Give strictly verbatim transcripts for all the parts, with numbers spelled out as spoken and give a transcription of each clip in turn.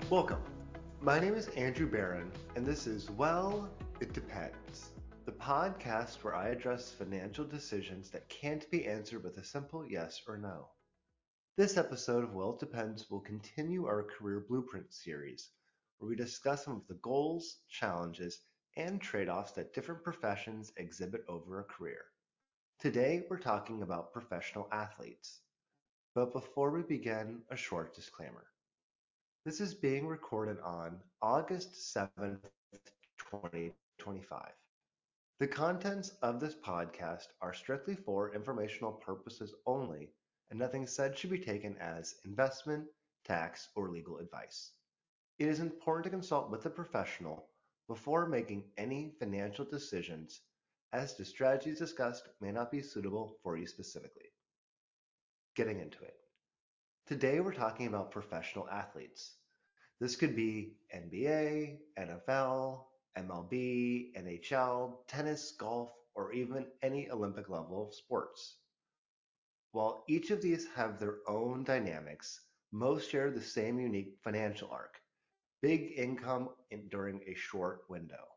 Welcome. My name is Andrew Barron, and this is Well, It Depends, the podcast where I address financial decisions that can't be answered with a simple yes or no. This episode of Well, It Depends will continue our Career Blueprint series, where we discuss some of the goals, challenges, and trade offs that different professions exhibit over a career. Today, we're talking about professional athletes. But before we begin, a short disclaimer. This is being recorded on August seventh, twenty twenty-five. The contents of this podcast are strictly for informational purposes only, and nothing said should be taken as investment, tax, or legal advice. It is important to consult with a professional before making any financial decisions, as the strategies discussed may not be suitable for you specifically. Getting into it. Today we're talking about professional athletes. This could be N B A, N F L, M L B, N H L, tennis, golf, or even any Olympic level of sports. While each of these have their own dynamics, most share the same unique financial arc: big income in, during a short window.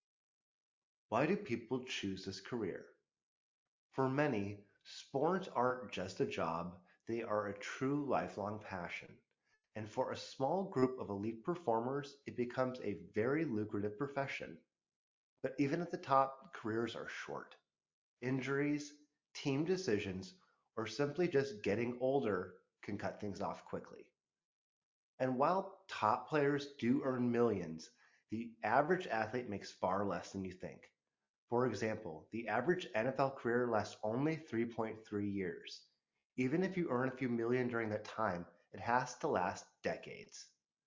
Why do people choose this career? For many, sports aren't just a job, they are a true lifelong passion. And for a small group of elite performers, it becomes a very lucrative profession. But even at the top, careers are short. Injuries, team decisions, or simply just getting older can cut things off quickly. And while top players do earn millions, the average athlete makes far less than you think. For example, the average N F L career lasts only three point three years. Even if you earn a few million during that time, it has to last decades.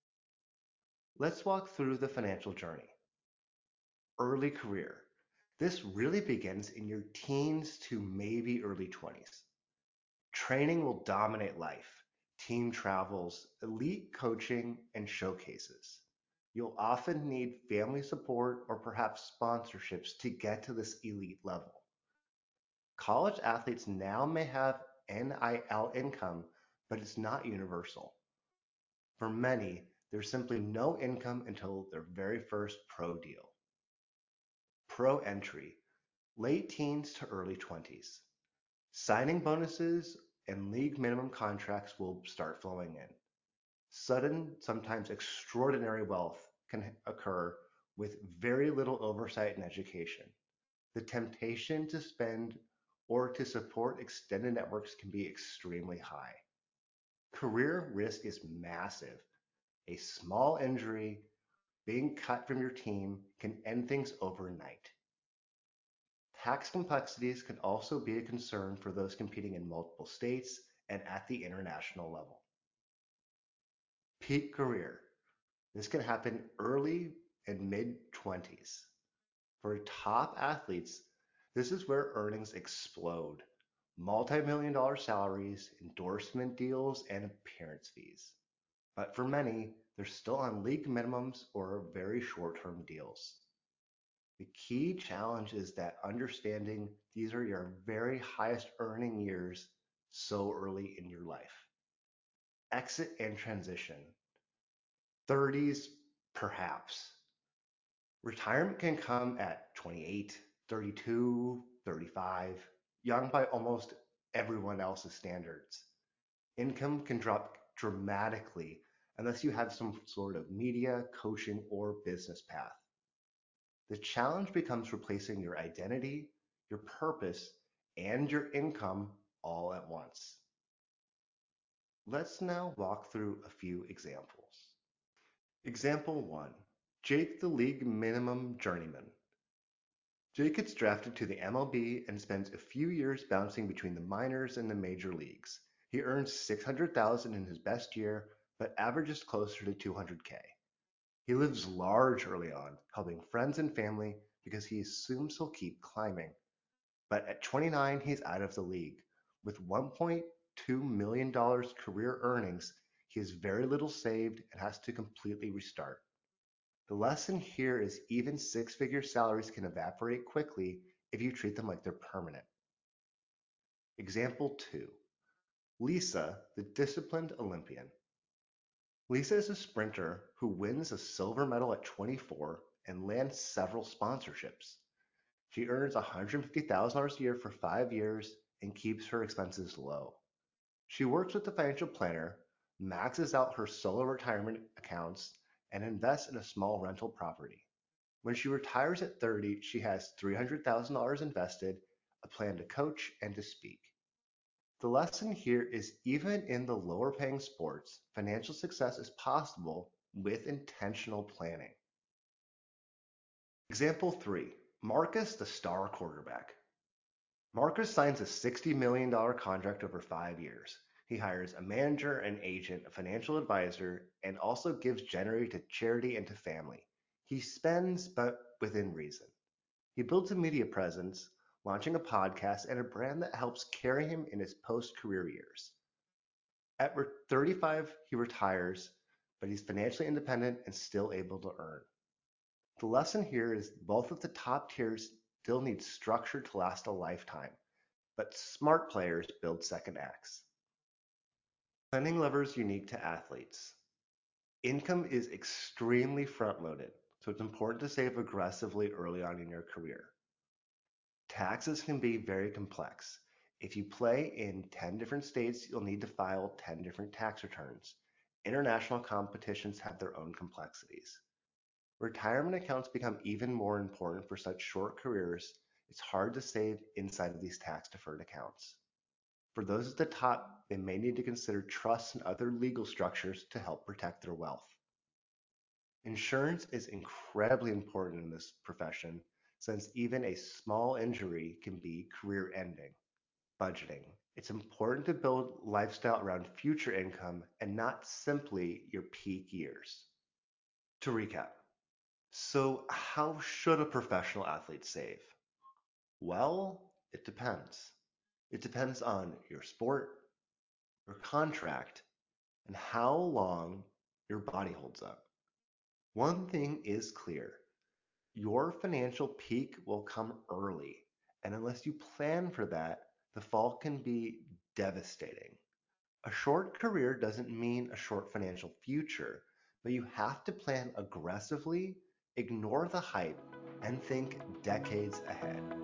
Let's walk through the financial journey. Early career. This really begins in your teens to maybe early twenties. Training will dominate life. Team travels, elite coaching, and showcases. You'll often need family support or perhaps sponsorships to get to this elite level. College athletes now may have N I L income, but it's not universal. For many, there's simply no income until their very first pro deal. Pro entry, late teens to early twenties. Signing bonuses and league minimum contracts will start flowing in. Sudden, sometimes extraordinary wealth can occur with very little oversight and education. The temptation to spend or to support extended networks can be extremely high. Career risk is massive. A small injury, being cut from your team, can end things overnight. Tax complexities can also be a concern for those competing in multiple states and at the international level. Peak career. This can happen early and mid twenties. For top athletes, this is where earnings explode. Multi-million dollar salaries, endorsement deals, and appearance fees. But for many, they're still on league minimums or very short-term deals. The key challenge is that understanding these are your very highest earning years so early in your life. Exit and transition. thirties, perhaps. Retirement can come at twenty-eight, thirty-two, thirty-five, young by almost everyone else's standards. Income can drop dramatically unless you have some sort of media, coaching, or business path. The challenge becomes replacing your identity, your purpose, and your income all at once. Let's now walk through a few examples. Example one, Jake the league minimum journeyman. Jake gets drafted to the M L B and spends a few years bouncing between the minors and the major leagues. He earns six hundred thousand dollars in his best year, but averages closer to two hundred K. He lives large early on, helping friends and family because he assumes he'll keep climbing. But at twenty-nine, he's out of the league. With one point two million dollars career earnings, he has very little saved and has to completely restart. The lesson here is even six-figure salaries can evaporate quickly if you treat them like they're permanent. Example two, Lisa, the disciplined Olympian. Lisa is a sprinter who wins a silver medal at twenty-four and lands several sponsorships. She earns one hundred fifty thousand dollars a year for five years and keeps her expenses low. She works with a financial planner, maxes out her solo retirement accounts, and invests in a small rental property. When she retires at thirty, she has three hundred thousand dollars invested, a plan to coach, and to speak. The lesson here is even in the lower paying sports, financial success is possible with intentional planning. Example three, Marcus, the star quarterback. Marcus signs a sixty million dollars contract over five years. He hires a manager, an agent, a financial advisor, and also gives generally to charity and to family. He spends, but within reason. He builds a media presence, launching a podcast and a brand that helps carry him in his post-career years. At thirty-five, he retires, but he's financially independent and still able to earn. The lesson here is both of the top tiers still need structure to last a lifetime, but smart players build second acts. Planning levers unique to athletes. Income is extremely front-loaded, so it's important to save aggressively early on in your career. Taxes can be very complex. If you play in ten different states, you'll need to file ten different tax returns. International competitions have their own complexities. Retirement accounts become even more important for such short careers. It's hard to save inside of these tax-deferred accounts. For those at the top, they may need to consider trusts and other legal structures to help protect their wealth. Insurance is incredibly important in this profession, since even a small injury can be career-ending. Budgeting. It's important to build lifestyle around future income and not simply your peak years. To recap, so how should a professional athlete save? Well, it depends. It depends on your sport, your contract, and how long your body holds up. One thing is clear. Your financial peak will come early, and unless you plan for that, the fall can be devastating. A short career doesn't mean a short financial future, but you have to plan aggressively, ignore the hype, and think decades ahead.